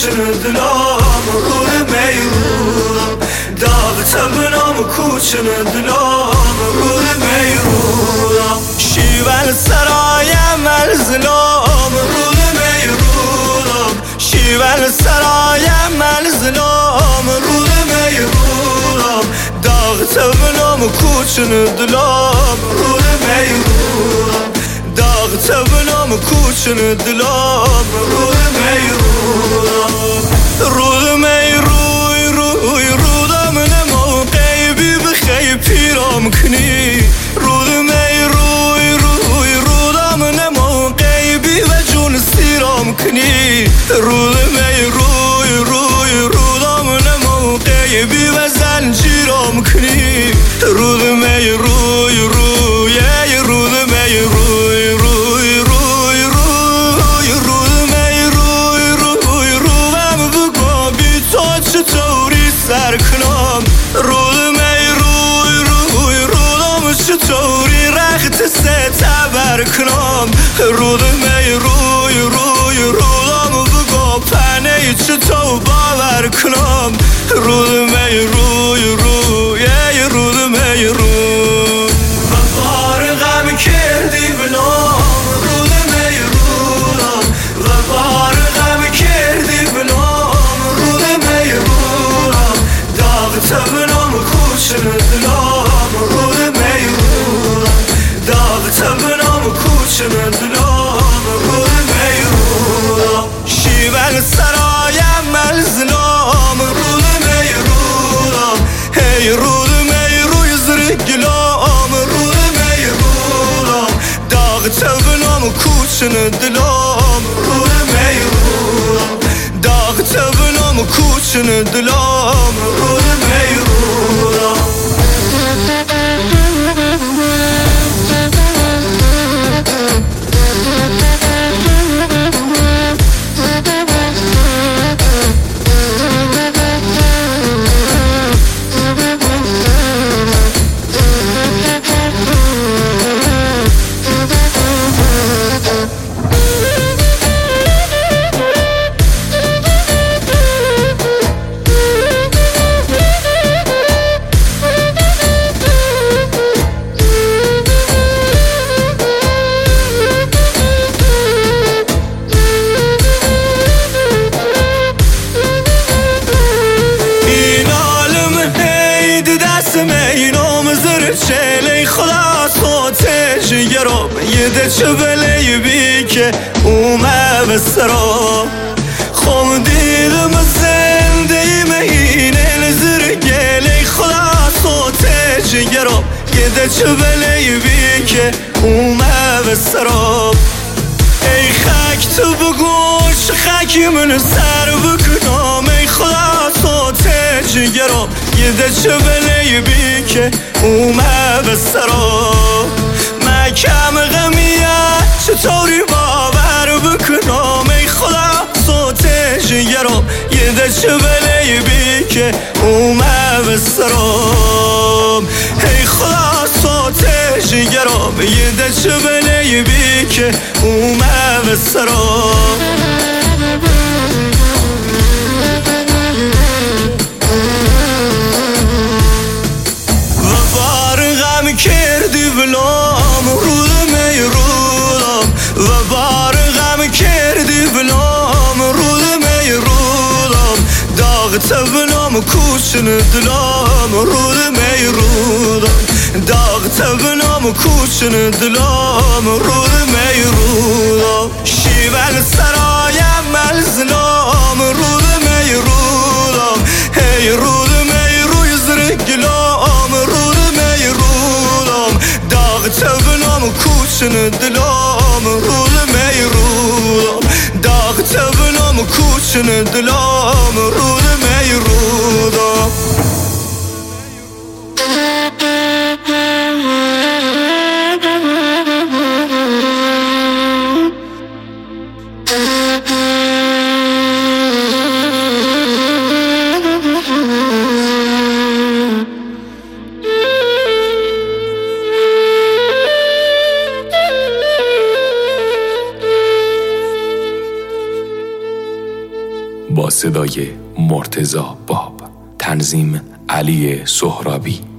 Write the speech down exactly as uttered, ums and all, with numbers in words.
کوچن دلام رود میرودم داغ تبنام کوچن دلام رود میرودم شیون سرایم الزلام رود میرودم شیون سرایم الزلام رود میرودم داغ تبنام کوچن دلام رود میرودم داغ تبنام کوچن دلام رود میرودم رود میروی روی رودم نموقعی بی بخی پیرام کنی رود میروی روی رودم نموقعی بی و جون سیرام کنی رود میروی روی رودم نموقعی بی و زنجیرام کنی رود میروی روی رود میروی روی روی روی رود میروی روی رویم بگو بی تو چطوری سر کنم رود میروی روی رودم چطوری رخت ستبر کنم رود میروی روی رودم بگو پنه چطور باور کنم رود میروی روی رود میروی و بار غم کردی بلام رود میرودم و بار غم کردی بلام رود میرودم داغ تبنام کوچن دلام رود میرودم داغ تبنام کوچن دلام رود میرودم شیون سرایم الزلام رود میرودم هی رود میروی زرگلام رود میرودم داغ تبنام کوچن دلام رود میرودم داغ تبنام کوچن دلام رود میرودم چلی خدا صوت جگرم یده چه بلی بی که اومه به سرم خم دیدم زنده مهینه نظر گلی خدا صوت جگرم یده چه بلی بی که اومه به سرم ای خاک تو بگو چه خاکی من سر بکنم ای خدا صوت جگرم یده چه بلی بی که اومه به سرم من کم غمیه چطوری باور بکنم ای خدا صوت جگرم یده چه بلی بی که اومه به سرم ای خدا صوت جگرم یده چه بلی بی که اومه به سرم کردی بلام رود میرودم و بار غم کردی بلام رود میرودم داغ تبنام کوچن دلام رود میرودم داغ تبنام کوچن دلام رود میرودم شیون سرایم الزلام رود میرودم هی رود میروی زرگلام رود میرودم داغ تبنام کوچن دلام رود میرودم داغ تبنام کوچن دلام رود میرودم با صدای مرتضی باب، تنظیم علی سهرابی.